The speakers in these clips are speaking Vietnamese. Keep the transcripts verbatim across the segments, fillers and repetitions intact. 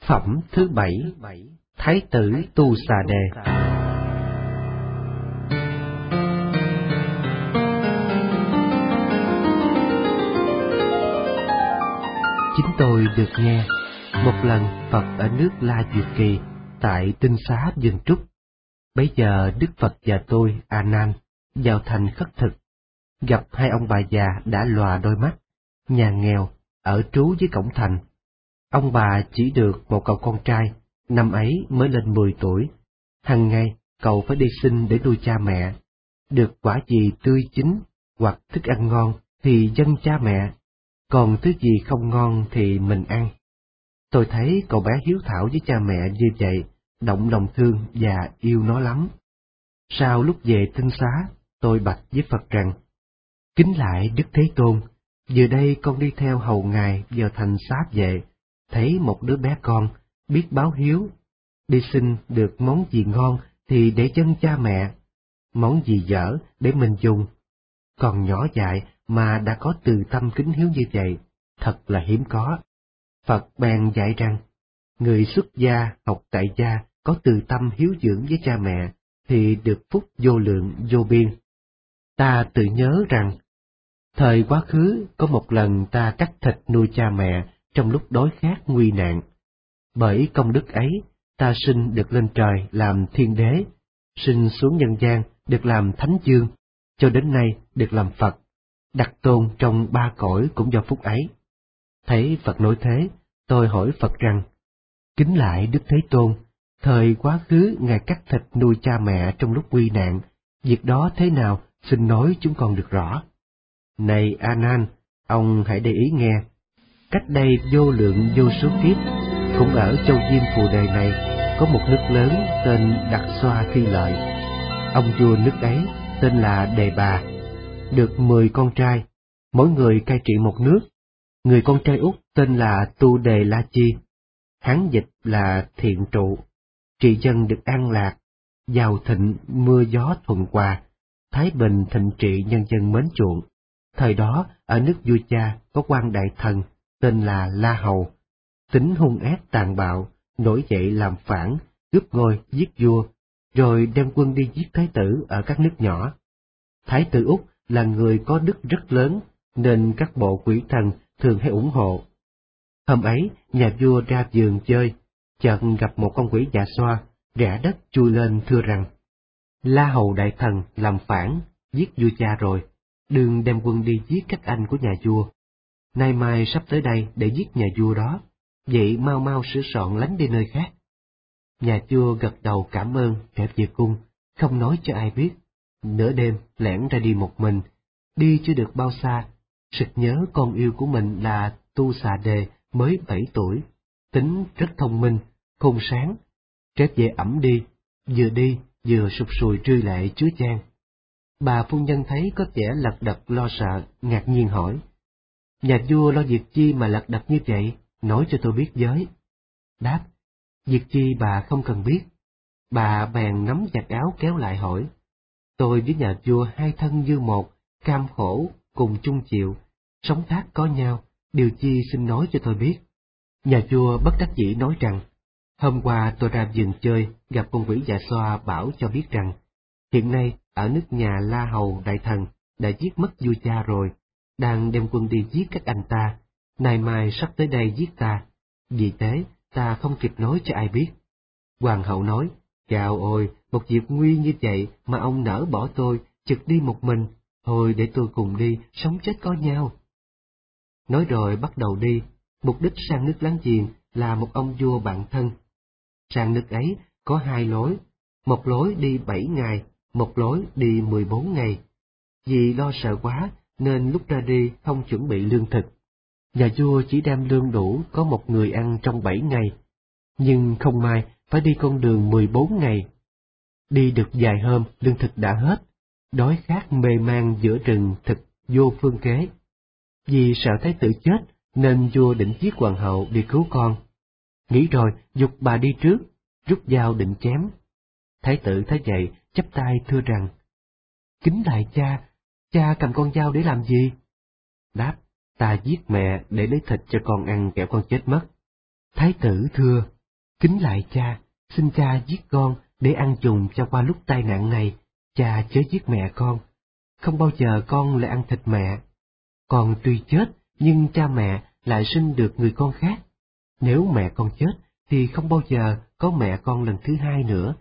Phẩm thứ bảy. Thái tử Tu Xà Đề. Chính tôi được nghe, một lần Phật ở nước La Duyệt Kỳ, tại Tinh Xá Vân Trúc. Bấy giờ Đức Phật và tôi, A Nan, vào thành khất thực, gặp hai ông bà già đã lòa đôi mắt, nhà nghèo, ở trú dưới cổng thành. Ông bà chỉ được một cậu con trai, năm ấy mới lên mười tuổi. Hằng ngày cậu phải đi xin để nuôi cha mẹ. Được quả gì tươi chín hoặc thức ăn ngon thì dâng cha mẹ, còn thứ gì không ngon thì mình ăn. Tôi thấy cậu bé hiếu thảo với cha mẹ như vậy, động lòng thương và yêu nó lắm. Sau lúc về Tinh Xá, tôi bạch với Phật rằng: Kính lạy Đức Thế Tôn, giờ đây con đi theo hầu ngài vào thành Xá Vệ, thấy một đứa bé con biết báo hiếu, đi xin được món gì ngon thì để dâng cha mẹ, món gì dở để mình dùng. Còn nhỏ dại mà đã có từ tâm kính hiếu như vậy, thật là hiếm có. Phật bèn dạy rằng, người xuất gia học tại gia có từ tâm hiếu dưỡng với cha mẹ thì được phúc vô lượng vô biên. Ta tự nhớ rằng, thời quá khứ có một lần ta cắt thịt nuôi cha mẹ trong lúc đói khát nguy nạn. Bởi công đức ấy, ta sinh được lên trời làm thiên đế, sinh xuống nhân gian được làm thánh dương, cho đến nay được làm Phật, đặc tôn trong ba cõi cũng do phúc ấy. Thấy Phật nói thế, tôi hỏi Phật rằng: Kính lạy Đức Thế Tôn, thời quá khứ ngài cắt thịt nuôi cha mẹ trong lúc nguy nạn, việc đó thế nào, xin nói chúng con được rõ. Này A Nan, ông hãy để ý nghe. Cách đây vô lượng vô số kiếp, cũng ở châu Diêm Phù Đề này, có một nước lớn tên Đặc Xoa Thi Lợi. Ông vua nước ấy tên là Đề Bà, được mười con trai, mỗi người cai trị một nước. Người con trai út tên là Tu Đề La Chi, hán dịch là thiện trụ, trị dân được an lạc, giàu thịnh, mưa gió thuận hòa, thái bình thịnh trị, nhân dân mến chuộng. Thời đó ở nước vua cha có quan đại thần tên là La Hầu, tính hung ác tàn bạo, nổi dậy làm phản, cướp ngôi giết vua, rồi đem quân đi giết thái tử ở các nước nhỏ. Thái tử Úc là người có đức rất lớn, nên các bộ quỷ thần thường hay ủng hộ. Hôm ấy, nhà vua ra vườn chơi, chợt gặp một con quỷ dạ xoa, rẽ đất chui lên thưa rằng: La Hầu đại thần làm phản, giết vua cha rồi, đừng đem quân đi giết các anh của nhà vua. Nay mai sắp tới đây để giết nhà vua đó, vậy mau mau sửa soạn lánh đi nơi khác. Nhà vua gật đầu cảm ơn, trở về cung, không nói cho ai biết. Nửa đêm lẻn ra đi một mình, đi chưa được bao xa, sực nhớ con yêu của mình là Tu Xà Đề mới bảy tuổi, tính rất thông minh, khôn sáng. Trở về ẵm đi, vừa đi vừa sụt sùi rơi lệ chứa chan. Bà phu nhân thấy có vẻ lật đật lo sợ, ngạc nhiên hỏi: Nhà vua lo việc chi mà lật đật như vậy, nói cho tôi biết với. Đáp: Việc chi bà không cần biết. Bà bèn nắm vạt áo kéo lại hỏi: Tôi với nhà vua hai thân như một, cam khổ cùng chung chịu, sống thác có nhau, điều chi xin nói cho tôi biết. Nhà vua bất đắc dĩ nói rằng: Hôm qua tôi ra vườn chơi, gặp con quỷ dạ xoa bảo cho biết rằng, hiện nay ở nước nhà La Hầu đại thần đã giết mất vua cha rồi, đang đem quân đi giết các anh ta, nay mai sắp tới đây giết ta, vì thế ta không kịp nói cho ai biết. Hoàng hậu nói: Chào ôi, một việc nguy như vậy mà ông nỡ bỏ tôi, chực đi một mình, thôi để tôi cùng đi, sống chết có nhau. Nói rồi bắt đầu đi, mục đích sang nước láng giềng là một ông vua bạn thân. Sang nước ấy có hai lối, một lối đi bảy ngày, một lối đi mười bốn ngày. Vì lo sợ quá nên lúc ra đi không chuẩn bị lương thực. Nhà vua chỉ đem lương đủ có một người ăn trong bảy ngày, nhưng không may phải đi con đường mười bốn ngày. Đi được vài hôm lương thực đã hết, đói khát mê man giữa rừng thực vô phương kế. Vì sợ thái tử chết nên vua định giết hoàng hậu đi cứu con. Nghĩ rồi giục bà đi trước, rút dao định chém. Thái tử thấy vậy chắp tay thưa rằng: Kính lạy cha, cha cầm con dao để làm gì? Đáp: Ta giết mẹ để lấy thịt cho con ăn kẻo con chết mất. Thái tử thưa: Kính lạy cha, xin cha giết con để ăn dùng cho qua lúc tai nạn này, cha chớ giết mẹ con. Không bao giờ con lại ăn thịt mẹ. Con tuy chết, nhưng cha mẹ lại sinh được người con khác. Nếu mẹ con chết, thì không bao giờ có mẹ con lần thứ hai nữa.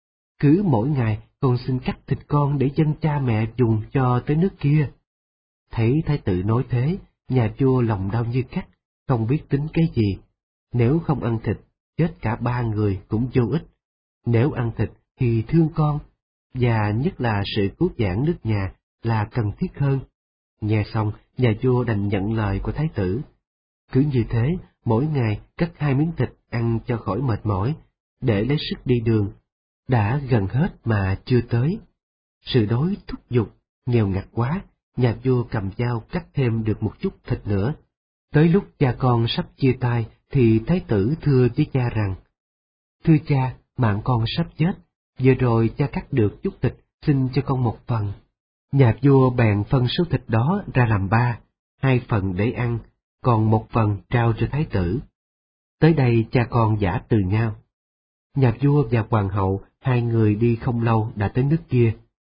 Cứ mỗi ngày con xin cắt thịt con để dâng cha mẹ dùng cho tới nước kia. Thấy thái tử nói thế, nhà vua lòng đau như cắt, không biết tính cái gì. Nếu không ăn thịt, chết cả ba người cũng vô ích. Nếu ăn thịt thì thương con, và nhất là sự cứu vãn nước nhà là cần thiết hơn. Nghe xong, nhà vua đành nhận lời của thái tử. Cứ như thế, mỗi ngày cắt hai miếng thịt ăn cho khỏi mệt mỏi, để lấy sức đi đường. Đã gần hết mà chưa tới. Sự đói thúc giục, nghèo ngặt quá, nhà vua cầm dao cắt thêm được một chút thịt nữa. Tới lúc cha con sắp chia tay, thì thái tử thưa với cha rằng: Thưa cha, mạng con sắp chết, vừa rồi cha cắt được chút thịt, xin cho con một phần. Nhà vua bèn phân số thịt đó ra làm ba, hai phần để ăn, còn một phần trao cho thái tử. Tới đây cha con giã từ nhau. Nhà vua và hoàng hậu, hai người đi không lâu đã tới nước kia,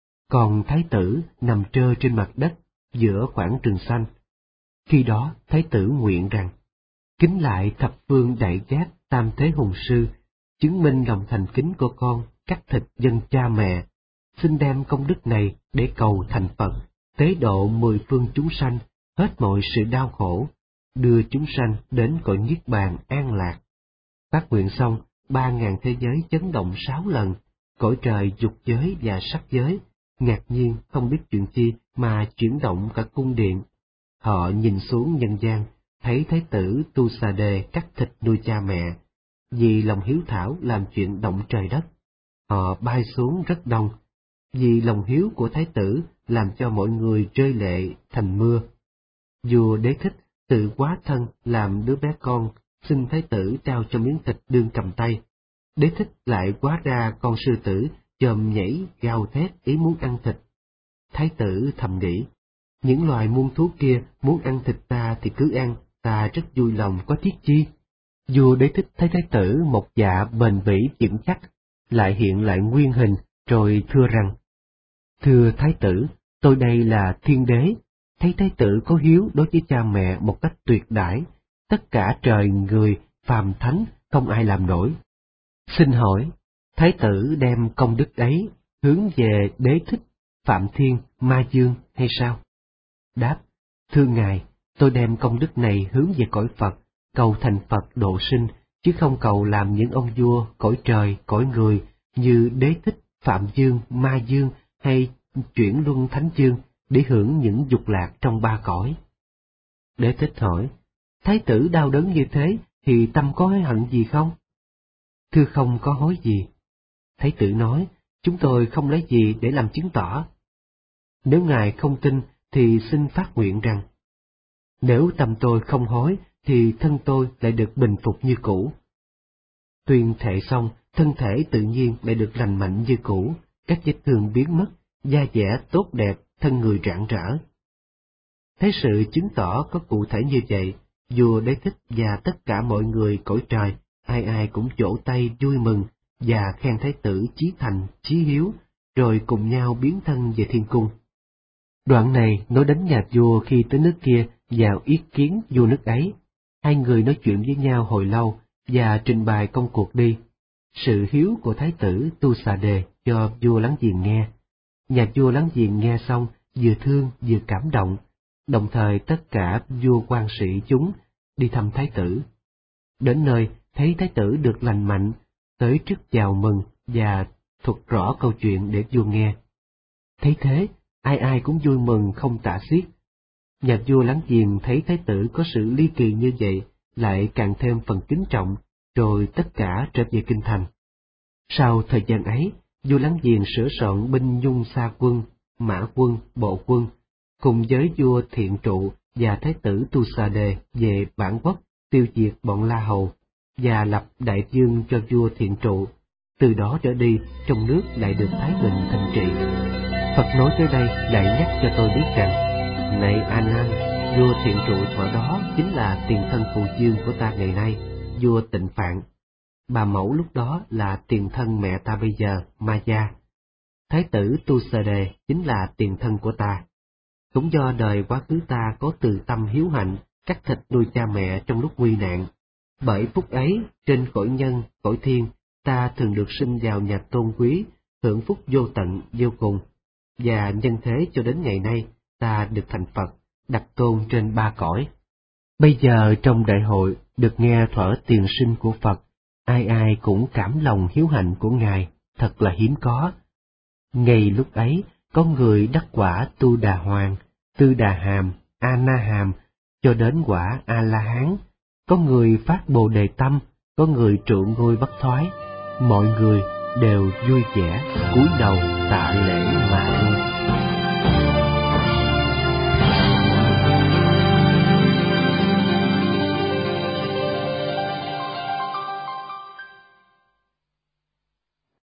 còn thái tử nằm trơ trên mặt đất, giữa khoảng rừng xanh. Khi đó thái tử nguyện rằng: Kính lại thập phương đại giác tam thế hùng sư, chứng minh lòng thành kính của con cắt thịt dâng cha mẹ, xin đem công đức này để cầu thành Phật, tế độ mười phương chúng sanh, hết mọi sự đau khổ, đưa chúng sanh đến cõi niết bàn an lạc. Phát nguyện xong, ba ngàn thế giới chấn động sáu lần, cõi trời dục giới và sắc giới, ngạc nhiên không biết chuyện chi mà chuyển động cả cung điện. Họ nhìn xuống nhân gian, thấy thái tử Tu Xà Đề cắt thịt nuôi cha mẹ, vì lòng hiếu thảo làm chuyện động trời đất. Họ bay xuống rất đông, vì lòng hiếu của thái tử làm cho mọi người rơi lệ thành mưa. Vua Đế Thích tự hóa thân làm đứa bé con, xin thái tử trao cho miếng thịt đương cầm tay. Đế Thích lại hóa ra con sư tử, chồm nhảy gào thét ý muốn ăn thịt. Thái tử thầm nghĩ: Những loài muôn thú kia muốn ăn thịt ta thì cứ ăn, ta rất vui lòng có thiết chi. Vua Đế Thích thấy thái tử một dạ bền bỉ vững chắc, lại hiện lại nguyên hình, rồi thưa rằng: Thưa thái tử, tôi đây là thiên đế, thấy thái tử có hiếu đối với cha mẹ một cách tuyệt đãi, tất cả trời người, phàm thánh, không ai làm nổi. Xin hỏi, thái tử đem công đức ấy hướng về Đế Thích, Phạm Thiên, Ma Dương hay sao? Đáp: Thưa ngài, tôi đem công đức này hướng về cõi Phật, cầu thành Phật độ sinh, chứ không cầu làm những ông vua cõi trời, cõi người như Đế Thích, Phạm Dương, Ma Dương hay chuyển luân Thánh Dương để hưởng những dục lạc trong ba cõi. Đế Thích hỏi: Thái tử đau đớn như thế thì tâm có hối hận gì không? Thưa không có hối gì. Thái tử nói: Chúng tôi không lấy gì để làm chứng tỏ. Nếu ngài không tin thì xin phát nguyện rằng: Nếu tâm tôi không hối thì thân tôi lại được bình phục như cũ. Tuyên thệ xong, thân thể tự nhiên lại được lành mạnh như cũ, các vết thương biến mất, da dẻ tốt đẹp, thân người rạng rỡ. Thấy sự chứng tỏ có cụ thể như vậy, vua Đế Thích và tất cả mọi người cõi trời, ai ai cũng vỗ tay vui mừng và khen thái tử chí thành, chí hiếu, rồi cùng nhau biến thân về thiên cung. Đoạn này nói đến nhà vua khi tới nước kia vào yết kiến vua nước ấy. Hai người nói chuyện với nhau hồi lâu và trình bày công cuộc đi. Sự hiếu của thái tử Tu Xà Đề cho vua láng giềng nghe. Nhà vua láng giềng nghe xong vừa thương vừa cảm động, đồng thời tất cả vua quan sĩ chúng đi thăm thái tử. Đến nơi thấy thái tử được lành mạnh, tới trước chào mừng và thuật rõ câu chuyện để vua nghe. Thấy thế, ai ai cũng vui mừng không tả xiết. Nhà vua láng giềng thấy thái tử có sự ly kỳ như vậy, lại càng thêm phần kính trọng, rồi tất cả trở về kinh thành. Sau thời gian ấy, vua láng giềng sửa soạn binh nhung xa quân, mã quân, bộ quân, cùng với vua Thiện Trụ và thái tử Tu Xà Đề về bản quốc tiêu diệt bọn La Hầu, và lập đại vương cho vua Thiện Trụ. Từ đó trở đi, trong nước lại được thái bình thành trị. Phật nói tới đây lại nhắc cho tôi biết rằng: Này A Nan, vua Thiện Trụ thuở đó chính là tiền thân phụ dương của ta ngày nay, vua Tịnh Phạn. bà mẫu lúc đó là tiền thân mẹ ta bây giờ, Maya. Thái tử Tu Sơ Đề chính là tiền thân của ta. Cũng do đời quá khứ ta có từ tâm hiếu hạnh, cắt thịt nuôi cha mẹ trong lúc nguy nạn. Bởi phúc ấy, trên cõi nhân, cõi thiên, ta thường được sinh vào nhà tôn quý, hưởng phúc vô tận, vô cùng. Và nhân thế cho đến ngày nay, ta được thành Phật, đặt tôn trên ba cõi. Bây giờ trong đại hội, được nghe thuở tiền sinh của Phật, ai ai cũng cảm lòng hiếu hạnh của Ngài, thật là hiếm có. Ngay lúc ấy, có người đắc quả Tu Đà Hoàng, Tư Đà Hàm, A Na Hàm, cho đến quả A La Hán. Có người phát Bồ Đề tâm, có người trụ ngôi bất thoái. Mọi người đều vui vẻ cúi đầu tạ lễ mà thôi.